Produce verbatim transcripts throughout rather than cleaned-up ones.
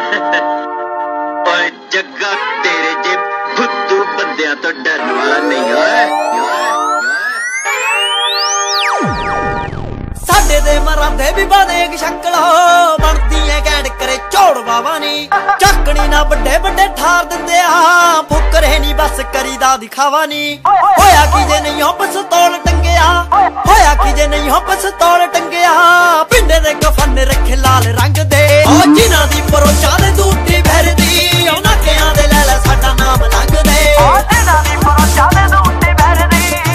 ਓਏ ਜੱਗਾ ਤੇਰੇ ਜੇ ਫੁੱਦੂ ਬੰਦਿਆਂ ਤੋਂ ਡਰਨ ਵਾਲਾ ਨਹੀਂ ਓਏ। ਸਾਡੇ ਦੇ ਮਰਾਂਦੇ ਵੀ ਬਾਦੇਗ ਸ਼ਕਲੋ ਬਣਦੀ ਐ ਗੈਂਡ ਕਰੇ ਝੋੜ ਬਾਵਾ ਨੀ ਚੱਕਣੀ ਨਾ ਵੱਡੇ ਵੱਡੇ ਠਾਰ ਦਿੰਦੇ ਆ ਫੁਕਰੇ ਨੀ ਬਸ ਕਰੀਦਾ ਦਿਖਾਵਾ ਨੀ। ਹੋਇਆ ਕੀ ਜੇ ਨਹੀਂ ਹੋ ਪਿਸਤੌਲ ਟੰਗਿਆ ਹੋਇਆ ਕੀ ਜੇ ਨਹੀਂ ਹੋ ਪਿਸਤੌਲ ਟੰਗਿਆ ਪਿੰਡੇ ਦੇ ਕਫਨ ਰੱਖੇ ਲਾਲ ਰੰਗ ਦੇ ਓ ਜਿਨ੍ਹਾਂ ਦੀ ਪਰੋਚਾ ਦੇ ਦੂਤੀ ਭਰਦੀ ਉਹਨਾਂ ਕਿਆਂ ਦੇ ਲੈ ਲੈ ਸਾਡਾ ਨਾਮ ਲੰਘਦੇ ਓ ਜਿਨ੍ਹਾਂ ਦੀ ਪਰੋਚਾ ਦੇ ਦੂਤੀ ਭਰਦੀ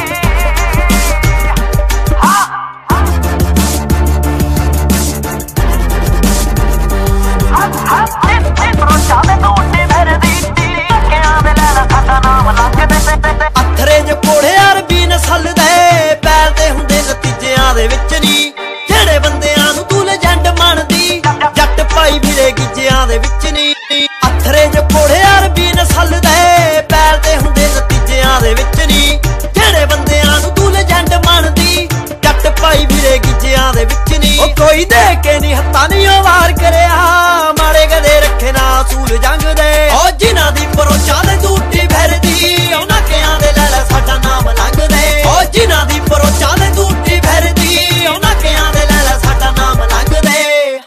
ਅਥਰੇ ਜੋ ਕੋੜੇ ਅਰਬੀ ਨਸਲ ਦੇ ਪੈਲਦੇ ਹੁੰਦੇ ਨਤੀਜਿਆਂ ਦੇ ਵਿੱਚ ਨੀ ਜਿਹੜੇ ਬੰਦਿਆਂ ਨੂੰ ਤੂੰ ਲੈਜੈਂਡ ਮੰਨਦੀ ਜੱਟ ਪਾਈ ਫਿਰੇ ਗਿੱਜਿਆਂ ਦੇ ਵਿੱਚ ਨੀ। ਅਥਰੇ ਜੋ ਕੋੜੇ ਅਰਬੀ ਨਸਲ ਦੇ ਪੈਲਦੇ ਹੁੰਦੇ ਨਤੀਜਿਆਂ ਦੇ ਵਿੱਚ ਨੀ ਜਿਹੜੇ ਬੰਦਿਆਂ ਨੂੰ ਤੂੰ ਲੈਜੈਂਡ ਮੰਨਦੀ ਜੱਟ ਪਾਈ ਫਿਰੇ ਗਿੱਜਿਆਂ ਦੇ ਵਿੱਚ ਨੀ। ਉਹ ਕੋਈ ਦੇ ਕੇ ਨੀ ਹੱਥਾਂ ਨੀ ਵਾਰ ਕਰਿਆ ਮਾੜੇ ਗਦੇ ਰੱਖੇ ਨਾ ਅਸੂਲ ਜੰਗ ਦੇ ਓ ਜਿਨ੍ਹਾਂ ਦੀ ਪਰੋਚਾ ਦੇ ਦੂਤੀ ਭਰਦੀ ਉਹਨਾਂ ਕਿਆਂ ਦੇ ਲੈ ਲੈ ਸਾਡਾ ਨਾਮ ਲੰਘਦੇ ਓ ਜਿਨ੍ਹਾਂ ਦੀ ਪਰੋਚਾ ਦੇ ਦੂਤੀ ਭਰਦੀ ਉਹਨਾਂ ਕਿਆਂ ਦੇ ਲੈ ਲੈ ਸਾਡਾ ਨਾਮ ਲੰਘਦੇ।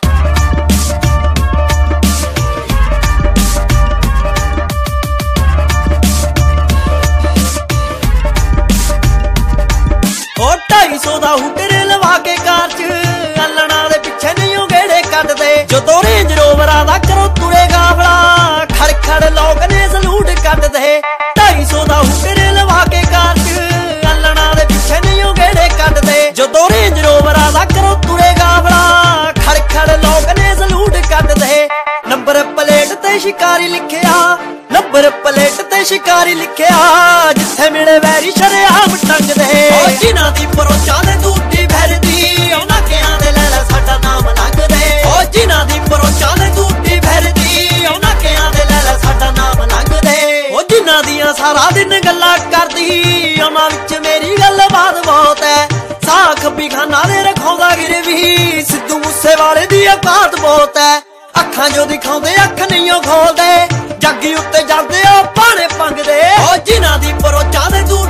ਓ ਢਾਈ ਸੌ ਦਾ ਹੁਟਰ ਲਵਾ ਕੇ ਕਾਰ ਚ ਅਲਣਾ ਦੇ ਪਿੱਛੇ ਨਹੀਂ ਉਹ ਗੇੜੇ ਕੱਢਦੇ ਜਦੋਂ ਰੇਂਜ ਰੋਵਰਾਂ ਦਾ ਕਰੋ ਤੁਰੇ ਗਾਵਲਾ ਖੜ ਖੜ ਲੋਕ ਨੇ ਸਲੂਟ ਕੱਢਦੇ। ਢਾਈ ਸੌ ਦਾ ਹੁਟਰ ਲਵਾ ਕੇ ਕਾਰ ਚ ਅਲਣਾ ਦੇ ਪਿੱਛੇ ਨਹੀਂ ਉਹ ਗੇੜੇ ਕੱਢਦੇ ਜਦੋਂ ਰੇਂਜ ਰੋਵਰਾਂ ਦਾ ਕਰੋ ਤੁਰੇ ਗਾਵਲਾ ਖੜ ਖੜ ਲੋਕ ਨੇ ਸਲੂਟ ਕੱਢਦੇ। ਨੰਬਰ ਪਲੇਟ ਤੇ ਸ਼ਿਕਾਰੀ ਲਿਖਿਆ ਨੰਬਰ ਪਲੇਟ ਤੇ ਸ਼ਿਕਾਰੀ ਲਿਖਿਆ ਜਿੱਥੇ ਮਿਲੇ ਵੈਰੀ ਸ਼ਰੇਆਮ ਟੰਗਦੇ ਓ ਜਿਨ੍ਹਾਂ ਦੀ ਪਰੋਚਾ ਦੇ ਦੂਤੀ ਭਰਦੀ ਉਹਨਾਂ ਕਿਆਂ ਦੇ ਲੈ ਲੈ ਸਾਡਾ ਨਾਮ ਲੰਘਦੇ ਓ ਜਿਨ੍ਹਾਂ ਦੀ ਪਰੋਚਾ ਦੇ ਦੂਤੀ ਭਰਦੀ ਉਹਨਾਂ ਕਿਆਂ ਦੇ ਲੈ ਲੈ ਸਾਡਾ ਨਾਮ ਲੰਘਦੇ ਓ ਜਿਨ੍ਹਾਂ ਦੀਆਂ ਸਾਰਾ ਦਿਨ ਗੱਲਾਂ ਕਰਦੀ ਉਹਨਾਂ ਵਿੱਚ ਮੇਰੀ ਗੱਲਬਾਤ ਬਹੁਤ ਐ ਸਾਖ ਬਿਖਾਨਾ ਦੇ ਰਖਾਉਂਦਾ ਗਿਰਵੀ ਸਿੱਧੂ ਮੂਸੇਵਾਲੇ ਦੀ ਔਕਾਤ ਬਹੁਤ ਐ ਅੱਖਾਂ ਜੋ ਦਿਖਾਉਂਦੇ ਅੱਖ ਨਹੀਂ ਉਹ ਖੋਲਦੇ ਜੱਗੀ ਉੱਤੇ ਜਾਂਦੇ ਉਹ ਪਾਣੇ ਪੰਗਦੇ ਓ ਜਿਨ੍ਹਾਂ ਦੀ ਪਰੋਚਾ ਦੇ ਦੂਰ